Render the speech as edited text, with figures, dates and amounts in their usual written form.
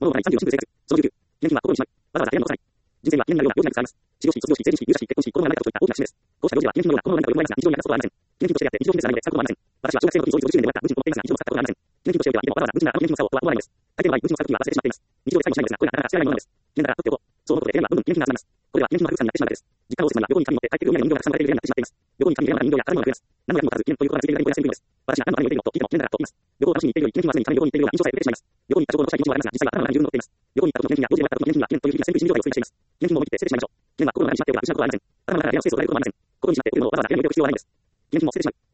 物を行い賛美を信じる生活。その19、記念品は心にしまい、わざわざ部屋に残さない。人生には記念品のような大きな意味があります。始業式、卒業式、成人式、入社式、結婚式、子供が生まれたといった大きな節目です。こうした行事は記念品のようなものを何かと呼ばれますが、日常に役立つことはありません。記念品としてやって日常品ですらないので使うことはありません。私は小学生の時に創立50年でもらった無人を持っていますが、日常使ったことがありません。記念品としておいては今もわざわざ無人なあの記念品の作をとは思わないのです。大抵の場合、無人を使う時は忘れてしまっています。日常で使いもしないのですが、これがなかなか捨てられないものなのです。記念だから取っておこう。そう思うことで手ればどんどん記念品が集まります。これは記念品の博物館になってしまうだけです。実家の応接間には旅行に神に乗って帰ってくる海の人形がたくさん売られているようになってしまっています。旅行に神に入れながら人形や宝物が増えます。何の役にも立たず、記念ということが続いているだけの安いです。私が何のために乗っているのと聞いても記念だからと言います。旅行を楽しみに行っているより記念品は常に金に旅行に行っているような印象さえ受けてしまいます。旅行に行った直後の社員の印象はありますが、実際は頭の中に自分の乗っています。旅行に行った時の記念品や用事で終わった時の記念品は記念という日々が先日以上でを推理しています。記念品も思い切って捨ててしまいましょう。記念は心の中にしまっておけば失うことはありません。頭の中から部屋のスペースを捉えることもありません。ここにしまっておくのをわざわざ部屋に置いておく必要はないのです。記念品も捨ててしまう。